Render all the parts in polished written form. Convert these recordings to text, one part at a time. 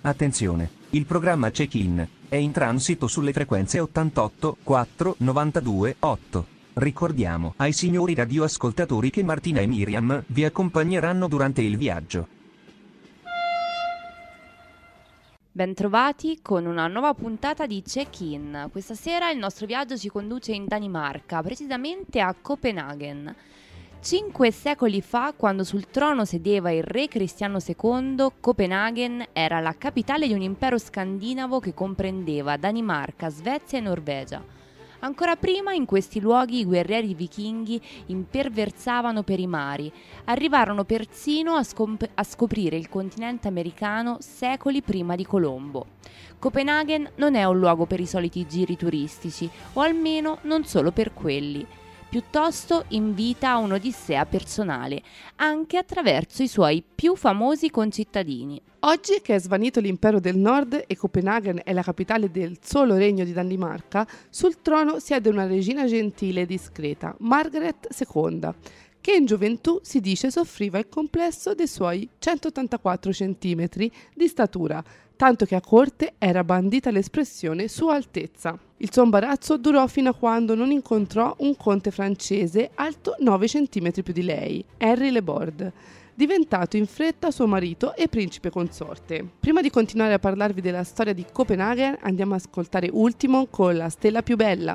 Attenzione, il programma Check-in è in transito sulle frequenze 88, 4, 92, 8. Ricordiamo ai signori radioascoltatori che Martina e Miriam vi accompagneranno durante il viaggio. Bentrovati con una nuova puntata di Check-in. Questa sera il nostro viaggio ci conduce in Danimarca, precisamente a Copenaghen. 5 secoli fa, quando sul trono sedeva il re Cristiano II, Copenaghen era la capitale di un impero scandinavo che comprendeva Danimarca, Svezia e Norvegia. Ancora prima, in questi luoghi, i guerrieri vichinghi imperversavano per i mari, arrivarono persino a scoprire il continente americano secoli prima di Colombo. Copenaghen non è un luogo per i soliti giri turistici, o almeno non solo per quelli. Piuttosto invita a un'odissea personale, anche attraverso i suoi più famosi concittadini. Oggi che è svanito l'impero del nord e Copenaghen è la capitale del solo regno di Danimarca, sul trono siede una regina gentile e discreta, Margaret II, che in gioventù si dice soffriva il complesso dei suoi 184 cm di statura, tanto che a corte era bandita l'espressione Sua Altezza. Il suo imbarazzo durò fino a quando non incontrò un conte francese alto 9 cm più di lei, Henri Le Borde, diventato in fretta suo marito e principe consorte. Prima di continuare a parlarvi della storia di Copenaghen, andiamo ad ascoltare Ultimo con La stella più bella.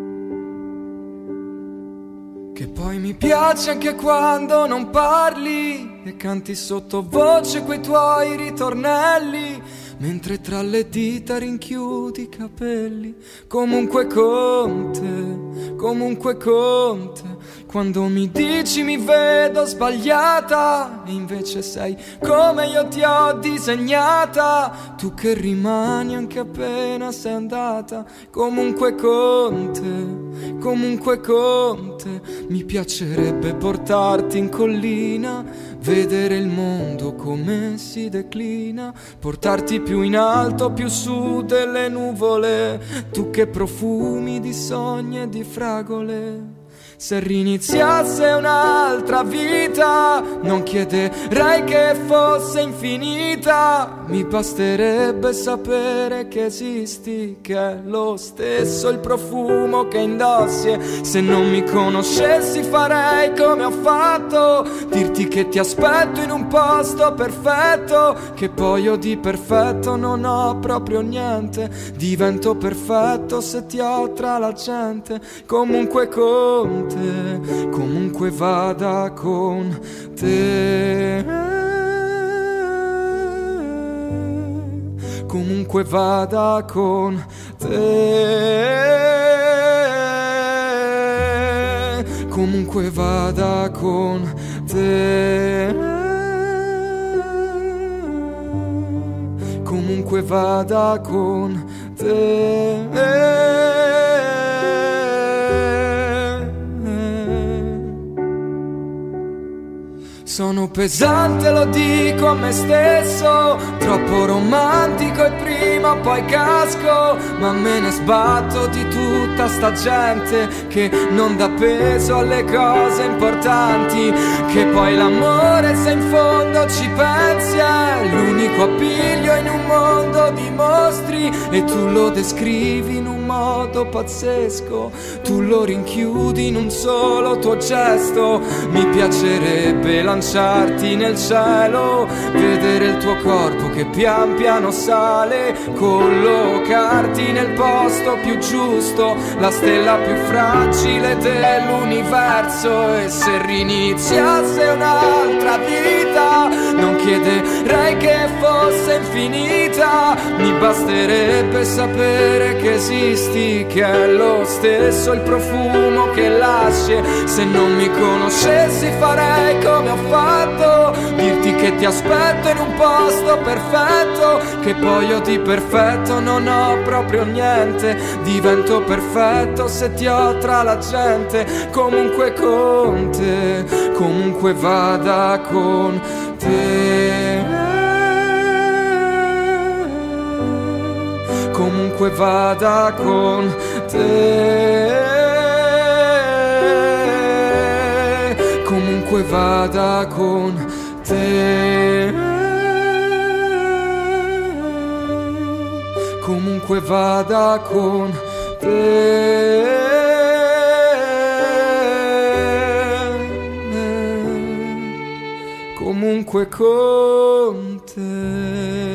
Che poi mi piace anche quando non parli e canti sottovoce quei tuoi ritornelli, mentre tra le dita rinchiudi i capelli. Comunque conte, quando mi dici mi vedo sbagliata, e invece sei come io ti ho disegnata, tu che rimani anche appena sei andata. Comunque conte, mi piacerebbe portarti in collina, vedere il mondo come si declina, portarti più in alto, più su delle nuvole, tu che profumi di sogni e di fragole. Se riniziasse un'altra vita, non chiederei che fosse infinita, mi basterebbe sapere che esisti, che è lo stesso il profumo che indossi. Se non mi conoscessi farei come ho fatto, dirti che ti aspetto in un posto perfetto, che poi io di perfetto non ho proprio niente, divento perfetto se ti ho tra la gente. Comunque comunque vada con te, comunque vada con te, comunque vada con te, comunque vada con te. Sono pesante, lo dico a me stesso, troppo romantico e prima o poi casco, ma me ne sbatto di tutta sta gente che non dà peso alle cose importanti, che poi l'amore se in fondo ci pensi è l'unico appiglio in un mondo di mostri, e tu lo descrivi in un modo pazzesco, tu lo rinchiudi in un solo tuo gesto. Mi piacerebbe lanciarti nel cielo, vedere il tuo corpo che pian piano sale, collocarti nel posto più giusto, la stella più fragile dell'universo. E se riniziasse un'altra vita, non chiederei che fosse infinita, mi basterebbe sapere che esisti, che è lo stesso il profumo che lasci. Se non mi conoscessi farei come ho fatto, dirti che ti aspetto in un posto perfetto, che poi io di perfetto non ho proprio niente, divento perfetto se ti ho tra la gente. Comunque conte, comunque vada con te, comunque vada con te, comunque vada con te, Comunque vada con te. Comunque con te.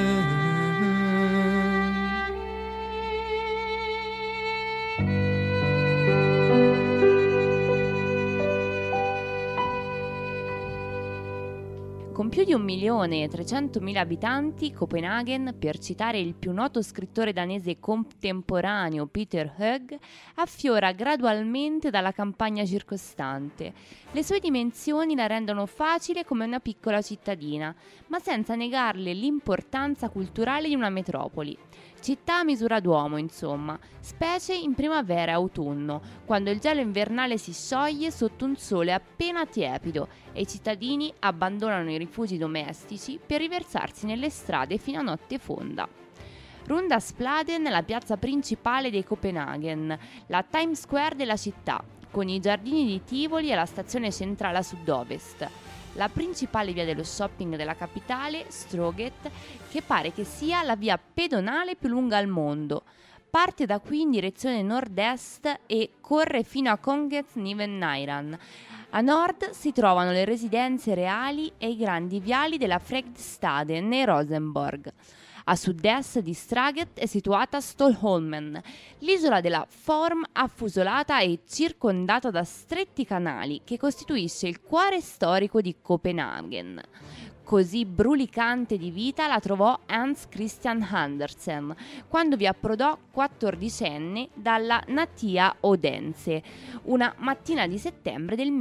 Con più di 1.300.000 abitanti, Copenaghen, per citare il più noto scrittore danese contemporaneo Peter Høeg, affiora gradualmente dalla campagna circostante. Le sue dimensioni la rendono facile come una piccola cittadina, ma senza negarle l'importanza culturale di una metropoli. Città a misura d'uomo, insomma, specie in primavera e autunno, quando il gelo invernale si scioglie sotto un sole appena tiepido e i cittadini abbandonano i rifugi domestici per riversarsi nelle strade fino a notte fonda. Rundaspladen è la piazza principale di Copenaghen, la Times Square della città, con i giardini di Tivoli e la stazione centrale a sud-ovest. La principale via dello shopping della capitale, Strøget, che pare che sia la via pedonale più lunga al mondo. Parte da qui in direzione nord-est e corre fino a Kongens Nyhavn. A nord si trovano le residenze reali e i grandi viali della Fredriksstaden e Rosenborg. A sud-est di Strøget è situata Stolholmen, l'isola della Form affusolata e circondata da stretti canali che costituisce il cuore storico di Copenaghen. Così brulicante di vita la trovò Hans Christian Andersen quando vi approdò 14enne dalla Natia Odense, una mattina di settembre del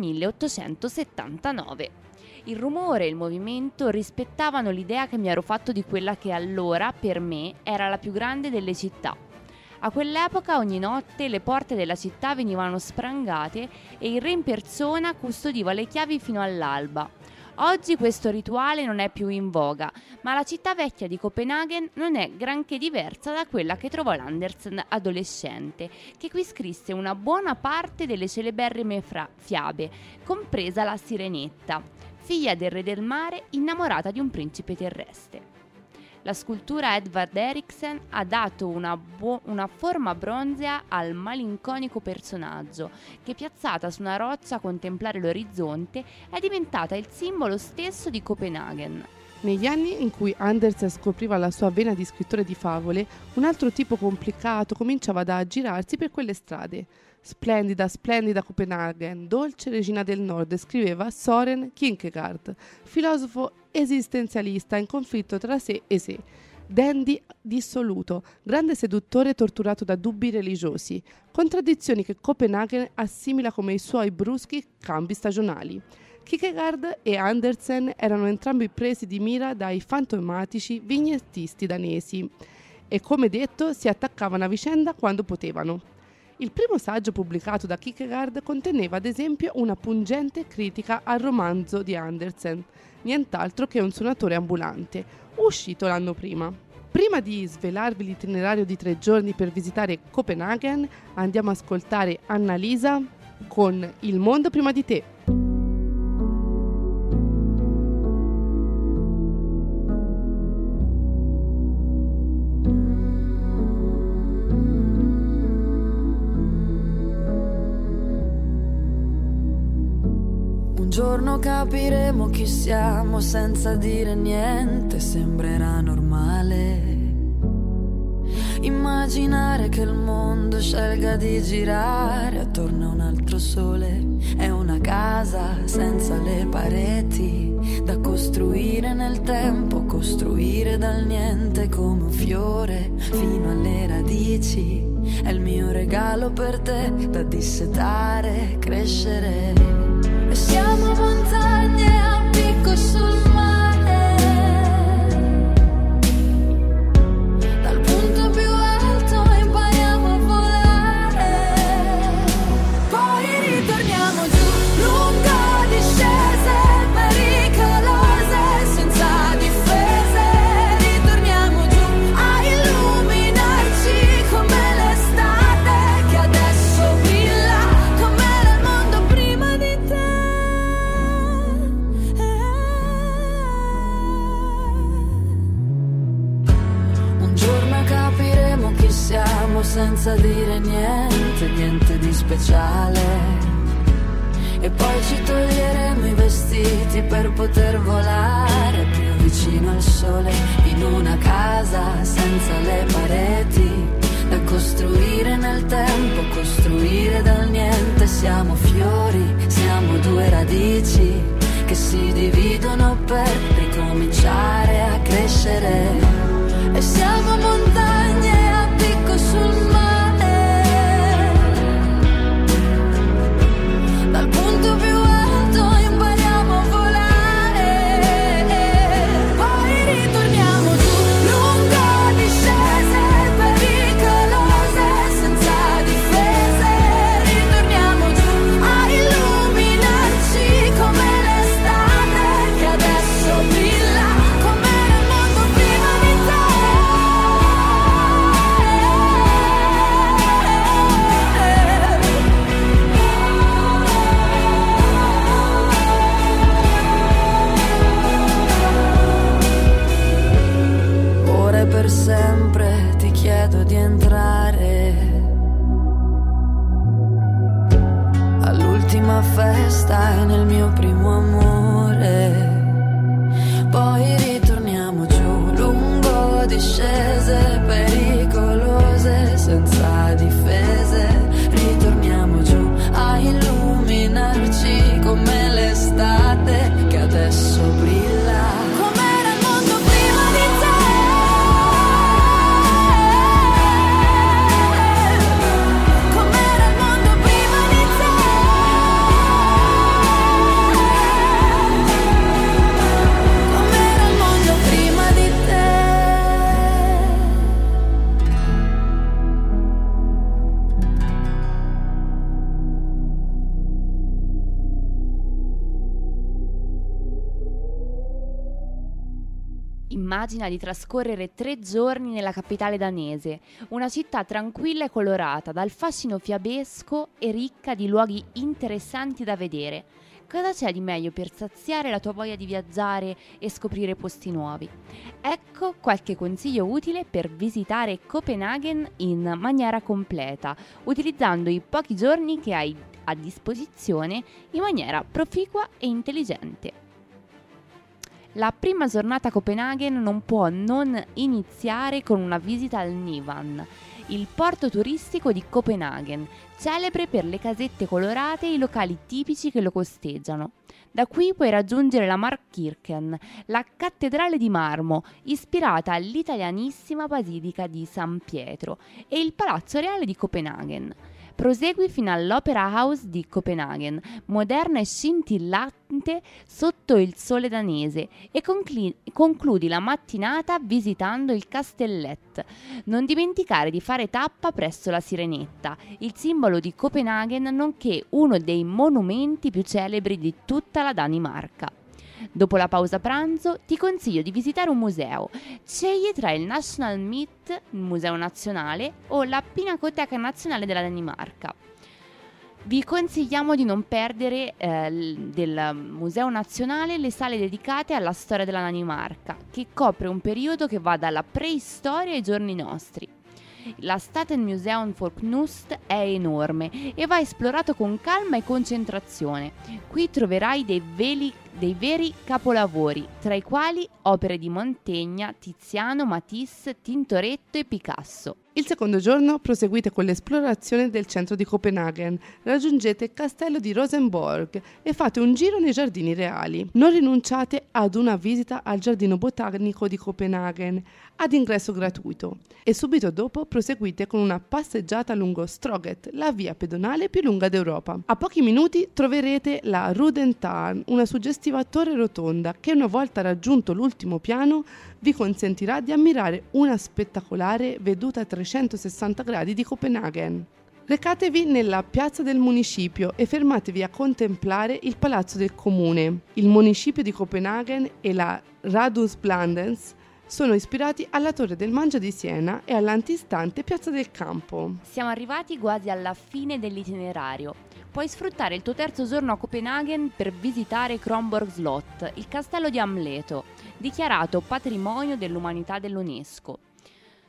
1879. Il rumore e il movimento rispettavano l'idea che mi ero fatto di quella che allora, per me, era la più grande delle città. A quell'epoca ogni notte le porte della città venivano sprangate e il re in persona custodiva le chiavi fino all'alba. Oggi questo rituale non è più in voga, ma la città vecchia di Copenaghen non è granché diversa da quella che trovò l'Andersen adolescente, che qui scrisse una buona parte delle celeberrime fiabe, compresa la Sirenetta, figlia del re del mare innamorata di un principe terrestre. La scultura Edvard Eriksen ha dato una forma bronzea al malinconico personaggio che, piazzata su una roccia a contemplare l'orizzonte, è diventata il simbolo stesso di Copenaghen. Negli anni in cui Andersen scopriva la sua vena di scrittore di favole, un altro tipo complicato cominciava ad aggirarsi per quelle strade. Splendida, splendida Copenaghen, dolce regina del nord, scriveva Søren Kierkegaard, filosofo esistenzialista in conflitto tra sé e sé, dandy dissoluto, grande seduttore torturato da dubbi religiosi, contraddizioni che Copenaghen assimila come i suoi bruschi cambi stagionali. Kierkegaard e Andersen erano entrambi presi di mira dai fantomatici vignettisti danesi e, come detto, si attaccavano a vicenda quando potevano. Il primo saggio pubblicato da Kierkegaard conteneva ad esempio una pungente critica al romanzo di Andersen, nient'altro che un suonatore ambulante, uscito l'anno prima. Prima di svelarvi l'itinerario di 3 giorni per visitare Copenaghen, andiamo a ascoltare Annalisa con Il mondo prima di te. Un giorno capiremo chi siamo senza dire niente, sembrerà normale. Immaginare che il mondo scelga di girare attorno a un altro sole. È una casa senza le pareti da costruire nel tempo, costruire dal niente come un fiore fino alle radici. È il mio regalo per te da dissetare, crescere. E siamo montagne a picco sul mare, dal punto più alto impariamo a volare, poi ritorniamo giù, lungo discese pericolose, senza difese, ritorniamo giù a illuminarci come l'estate che adesso brilla, com'era il mondo prima di te. senza dire niente, niente di speciale. E poi ci toglieremo i vestiti per poter volare più vicino al sole, in una casa senza le pareti, da costruire nel tempo, costruire dal niente. Siamo fiori, siamo due radici che si dividono per ricominciare a crescere. E siamo montagne a picco sul mare, dal punto più alto impariamo a volare, poi ritorniamo giù, lungo discese pericolose, senza difese. Ritorniamo giù a illuminarci come l'estate che adesso brilla, come nel mondo prima di te. Ora e per sempre ti chiedo di entrare all'ultima festa e nel mio primo amore. Poi ritorniamo giù, lungo discese pericolose, senza difese. Ritorniamo giù a illuminarci come l'estate che adesso brilla, come nel mondo prima di te, come nel mondo prima di te, come nel mondo prima di te. Immagina di trascorrere 3 giorni nella capitale danese, una città tranquilla e colorata, dal fascino fiabesco e ricca di luoghi interessanti da vedere. Cosa c'è di meglio per saziare la tua voglia di viaggiare e scoprire posti nuovi? Ecco qualche consiglio utile per visitare Copenaghen in maniera completa, utilizzando i pochi giorni che hai a disposizione in maniera proficua e intelligente. La prima giornata a Copenaghen non può non iniziare con una visita al Nyhavn, il porto turistico di Copenaghen, celebre per le casette colorate e i locali tipici che lo costeggiano. Da qui puoi raggiungere la Markkirken, la cattedrale di marmo, ispirata all'italianissima basilica di San Pietro, e il Palazzo Reale di Copenaghen. Prosegui fino all'Opera House di Copenaghen, moderna e scintillante sotto il sole danese, e concludi la mattinata visitando il Castellet. Non dimenticare di fare tappa presso la Sirenetta, il simbolo di Copenaghen nonché uno dei monumenti più celebri di tutta la Danimarca. Dopo la pausa pranzo ti consiglio di visitare un museo. Scegli tra il National Myth, il Museo Nazionale, o la Pinacoteca Nazionale della Danimarca. Vi consigliamo di non perdere del Museo Nazionale le sale dedicate alla storia della Danimarca, che copre un periodo che va dalla preistoria ai giorni nostri. La Staten Museum for Knust è enorme e va esplorato con calma e concentrazione. Qui troverai dei veri capolavori, tra i quali opere di Mantegna, Tiziano, Matisse, Tintoretto e Picasso. Il secondo giorno proseguite con l'esplorazione del centro di Copenaghen, raggiungete il castello di Rosenborg e fate un giro nei giardini reali. Non rinunciate ad una visita al giardino botanico di Copenaghen, ad ingresso gratuito, e subito dopo proseguite con una passeggiata lungo Stroget, la via pedonale più lunga d'Europa. A pochi minuti troverete la Rudentårn, una suggestiva torre rotonda che, una volta raggiunto l'ultimo piano, vi consentirà di ammirare una spettacolare veduta a 360 gradi di Copenaghen. Recatevi nella piazza del municipio e fermatevi a contemplare il palazzo del comune. Il municipio di Copenaghen e la Rådhuspladsen sono ispirati alla Torre del Mangia di Siena e all'antistante Piazza del Campo. Siamo arrivati quasi alla fine dell'itinerario. Puoi sfruttare il tuo terzo giorno a Copenaghen per visitare Kronborg Slot, il castello di Amleto, dichiarato patrimonio dell'umanità dall'UNESCO.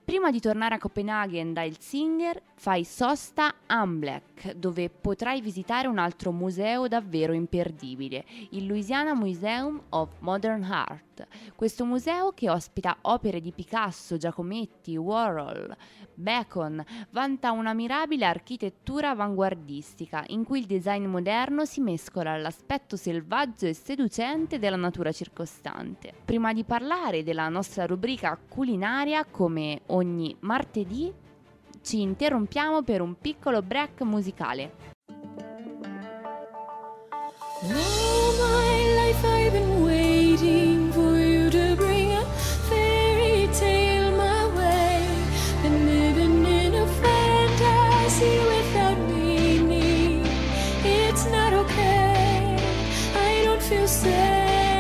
Prima di tornare a Copenaghen da Helsinger, fai sosta a Ambleck, dove potrai visitare un altro museo davvero imperdibile, il Louisiana Museum of Modern Art. Questo museo, che ospita opere di Picasso, Giacometti, Warhol, Bacon, vanta una mirabile architettura avanguardistica in cui il design moderno si mescola all'aspetto selvaggio e seducente della natura circostante. Prima di parlare della nostra rubrica culinaria, come ogni martedì, ci interrompiamo per un piccolo break musicale. All my life I've been waiting for you to bring a fairy tale my way. Been living in a fantasy without meaning. It's not okay, I don't feel safe.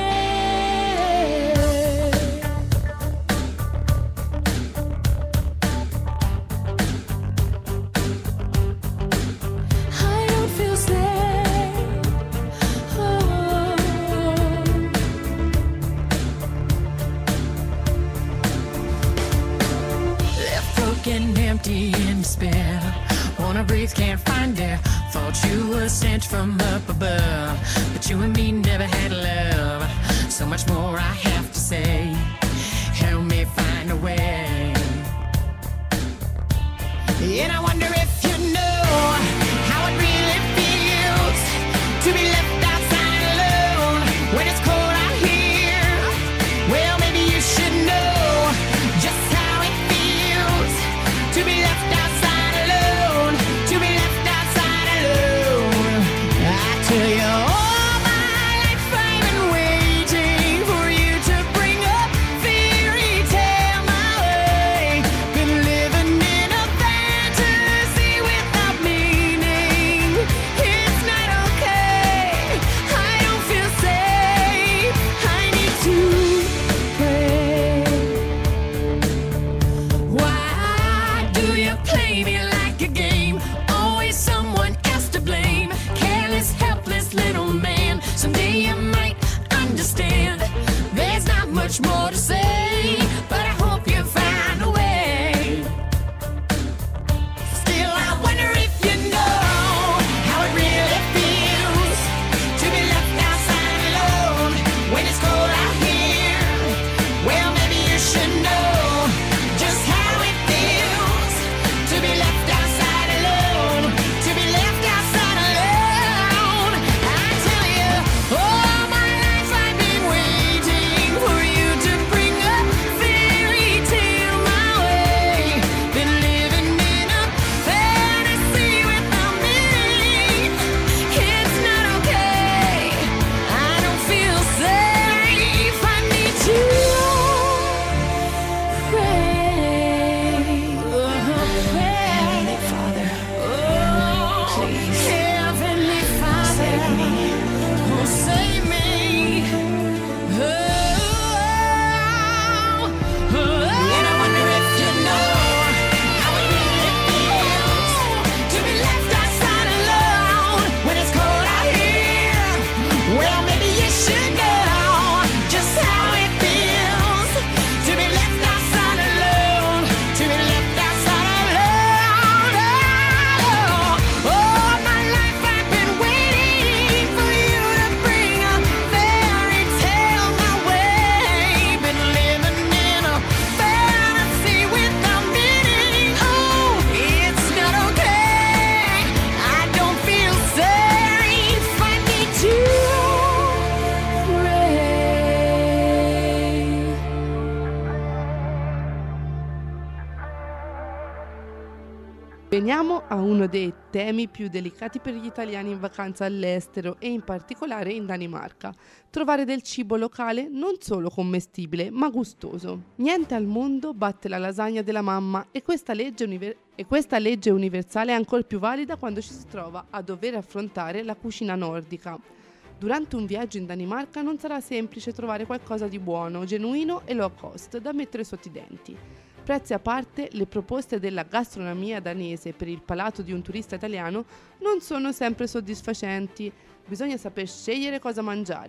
I don't feel safe. Oh. Left broken, empty, in despair. Wanna breathe, can't find air. Thought you were sent from up above, but you and me never had love. So much more I have to say. Help me find a way. And I wonder if you know how it really feels to be left outside alone when it's cold out here. Well, maybe you should know just how it feels to be left outside alone, to be left outside alone. I tell you, all my life I've been waiting for you to bring a fairy tale my way. Been living in a fantasy without meaning. It's not okay, I don't feel safe. I need to pray. Why do you play me like a game? Always someone else to blame. Careless, helpless little man. Someday you might understand. There's not much more to say, but I hope you find a way. Still, I wonder if you know how it really feels to be left outside alone when it's cold out here. Well, maybe you should know just how it feels to be left outside alone, to be left outside alone. I tell you, all my life I've been waiting for you to bring a fairy tale my way. Been living in a fantasy without meaning. It's not okay, I don't feel safe. I need to pray. Heavenly Father, please, Heavenly Father, save me. Oh, save me. And I wonder if you know how it really feels to be left outside alone when it's cold out here. Well, maybe you should know just how it feels to be left outside alone, to be left outside alone. All my life I've been waiting for you to bring a fairy tale my way. Been living in a fantasy without meaning. Oh, it's not okay, I don't feel safe. I need to pray. Veniamo a uno dei temi più delicati per gli italiani in vacanza all'estero e in particolare in Danimarca: trovare del cibo locale non solo commestibile ma gustoso. Niente al mondo batte la lasagna della mamma, e questa legge universale è ancora più valida quando ci si trova a dover affrontare la cucina nordica. Durante un viaggio in Danimarca non sarà semplice trovare qualcosa di buono, genuino e low cost da mettere sotto i denti. Prezzi a parte, le proposte della gastronomia danese per il palato di un turista italiano non sono sempre soddisfacenti. Bisogna saper scegliere cosa mangiare.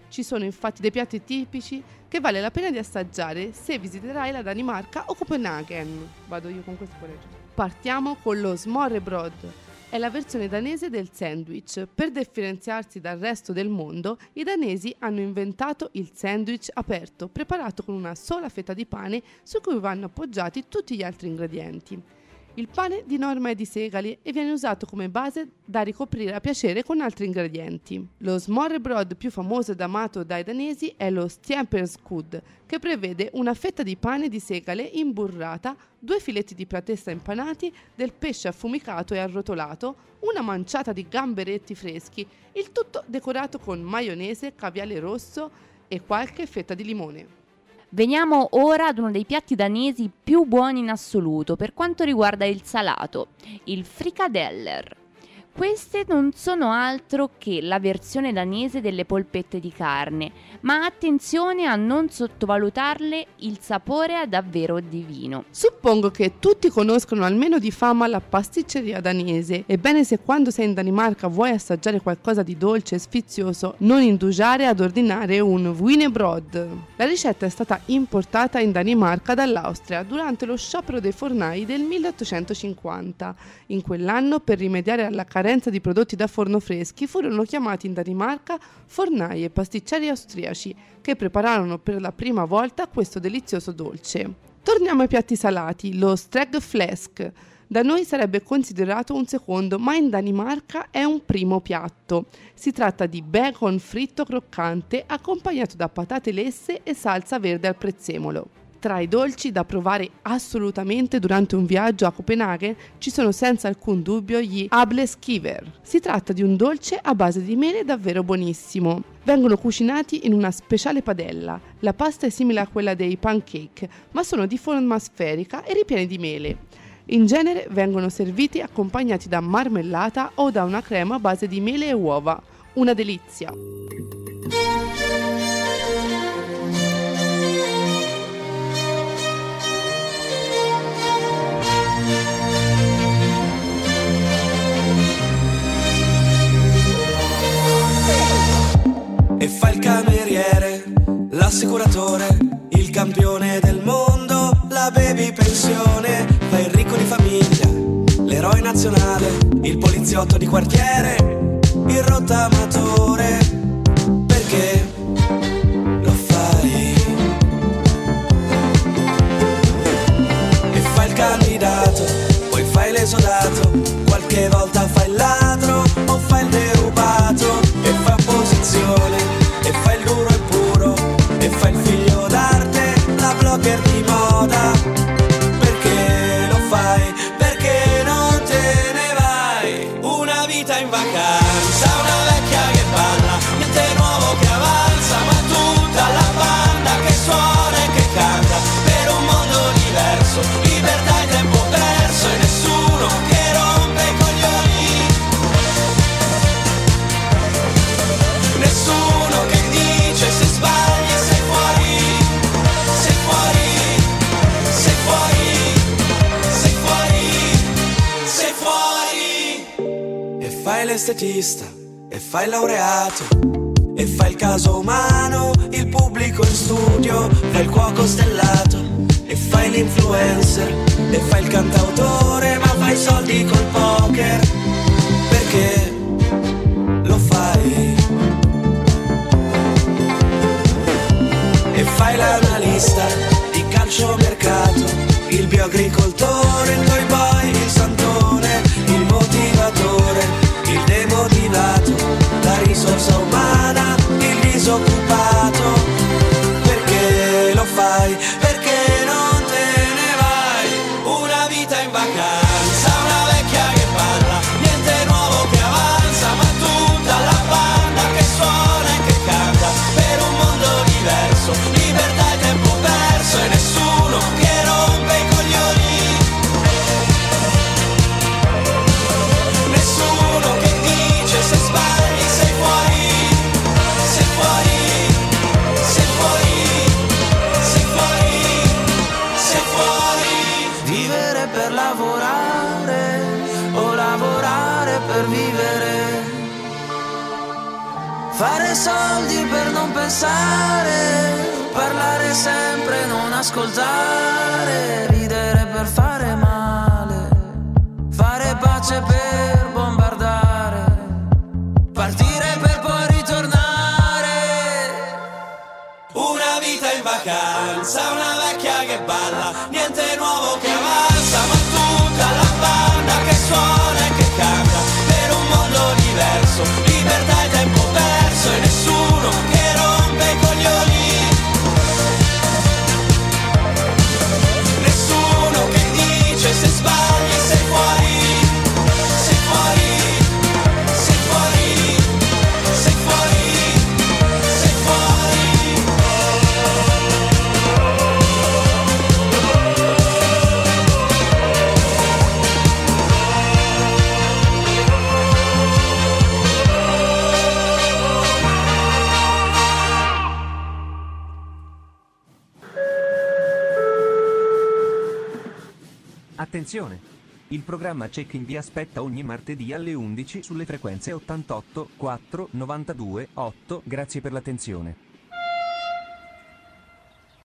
Ci sono infatti dei piatti tipici che vale la pena di assaggiare se visiterai la Danimarca o Copenaghen. Vado io con questo pareggio. Partiamo con lo smørrebrød. È la versione danese del sandwich. Per differenziarsi dal resto del mondo, i danesi hanno inventato il sandwich aperto, preparato con una sola fetta di pane su cui vanno appoggiati tutti gli altri ingredienti. Il pane di norma è di segale e viene usato come base da ricoprire a piacere con altri ingredienti. Lo smørrebrød più famoso ed amato dai danesi è lo stjernepåskud, che prevede una fetta di pane di segale imburrata, 2 filetti di pratessa impanati, del pesce affumicato e arrotolato, una manciata di gamberetti freschi, il tutto decorato con maionese, caviale rosso e qualche fetta di limone. Veniamo ora ad uno dei piatti danesi più buoni in assoluto per quanto riguarda il salato, il frikadeller. Queste non sono altro che la versione danese delle polpette di carne, ma attenzione a non sottovalutarle, il sapore è davvero divino. Suppongo che tutti conoscono almeno di fama la pasticceria danese. Ebbene, se quando sei in Danimarca vuoi assaggiare qualcosa di dolce e sfizioso, non indugiare ad ordinare un wienerbrød. La ricetta è stata importata in Danimarca dall'Austria durante lo sciopero dei fornai del 1850. In quell'anno, per rimediare alla carenza di prodotti da forno freschi, furono chiamati in Danimarca fornai e pasticceri austriaci che prepararono per la prima volta questo delizioso dolce. Torniamo ai piatti salati, lo stregflæsk. Da noi sarebbe considerato un secondo, ma in Danimarca è un primo piatto. Si tratta di bacon fritto croccante accompagnato da patate lesse e salsa verde al prezzemolo. Tra i dolci da provare assolutamente durante un viaggio a Copenaghen ci sono senza alcun dubbio gli æbleskiver. Si tratta di un dolce a base di mele davvero buonissimo. Vengono cucinati in una speciale padella. La pasta è simile a quella dei pancake, ma sono di forma sferica e ripieni di mele. In genere vengono serviti accompagnati da marmellata o da una crema a base di mele e uova. Una delizia! E fa il cameriere, l'assicuratore, il campione del mondo, la baby pensione, fa il ricco di famiglia, l'eroe nazionale, il poliziotto di quartiere, il rottamatore. Perché lo fai? E fa il candidato, poi fai l'esodato, qualche volta fai il ladro o fai il derubato, e fa opposizione, e fa il duro e puro, e fa il figlio d'arte, la blogger di moda. Perché lo fai? Perché non te ne vai? Una vita in vacanza, una vecchia che balla, niente nuovo che avanza, ma tutta la banda che suona e che canta, per un mondo diverso, libertà e tempo perso, e nessuno che rompe i coglioni, nessuno che dice se sbagli sei fuori, sei fuori, sei fuori, sei fuori, sei fuori. E fai l'estetista, e fai il laureato, e fai il caso umano, il pubblico in studio, fai il cuoco stellato, e fai l'influencer, e fai il cantautore, ma fai soldi col poker. Perché lo fai? E fai l'analista di calciomercato, il bioagricoltore, il toy boy, il santone, il motivatore, il demotivato, la risorsa umana, il disoccupato. Perché lo fai? Perché non te ne vai? Una vita in vacanza, una vecchia che parla, niente nuovo che avanza, ma tutta la banda che suona e che canta, per un mondo diverso, libertà e tempo perso, e nessuno che rompe i coglioni, Fare soldi per non pensare, parlare sempre, non ascoltare, ridere per fare male, fare pace per bombardare, partire per poi ritornare. Una vita in vacanza, una vecchia che balla, niente nuovo che avanza, ma tutta la banda che suona e che canta per un mondo diverso, libertà e tempo perso e nessuno che rompe i coglioni, nessuno che dice se sbagli sei fuori, sei fuori, sei fuori, sei fuori, sei fuori. Attenzione! Il programma Check-in vi aspetta ogni martedì alle 11 sulle frequenze 88 4 92 8. Grazie per l'attenzione.